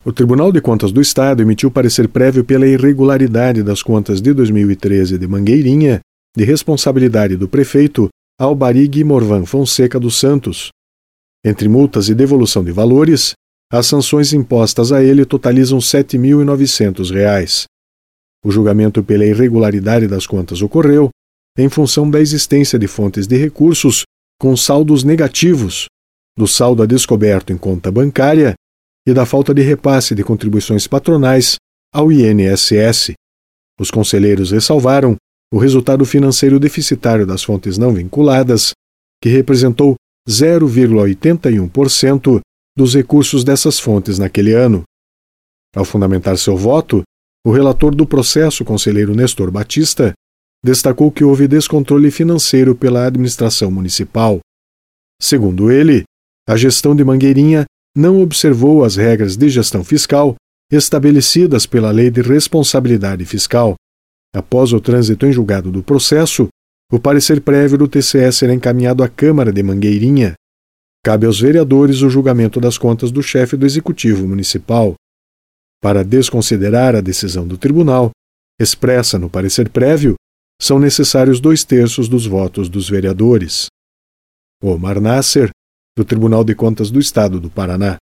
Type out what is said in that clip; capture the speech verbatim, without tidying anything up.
O Tribunal de Contas do Estado emitiu parecer prévio pela irregularidade das contas de dois mil e treze de Mangueirinha, de responsabilidade do prefeito Albarig Morvan Fonseca dos Santos. Entre multas e devolução de valores, as sanções impostas a ele totalizam sete mil e novecentos reais. O julgamento pela irregularidade das contas ocorreu em função da existência de fontes de recursos com saldos negativos, do saldo a descoberto em conta bancária e da falta de repasse de contribuições patronais ao I N S S. Os conselheiros ressalvaram o resultado financeiro deficitário das fontes não vinculadas, que representou zero vírgula oitenta e um por cento dos recursos dessas fontes naquele ano. Ao fundamentar seu voto, o relator do processo, conselheiro Nestor Batista, destacou que houve descontrole financeiro pela administração municipal. Segundo ele, a gestão de Mangueirinha não observou as regras de gestão fiscal estabelecidas pela Lei de Responsabilidade Fiscal. Após o trânsito em julgado do processo, o parecer prévio do T C E será encaminhado à Câmara de Mangueirinha. Cabe aos vereadores o julgamento das contas do chefe do Executivo Municipal. Para desconsiderar a decisão do tribunal, expressa no parecer prévio, são necessários dois terços dos votos dos vereadores. Omar Nasser, do Tribunal de Contas do Estado do Paraná.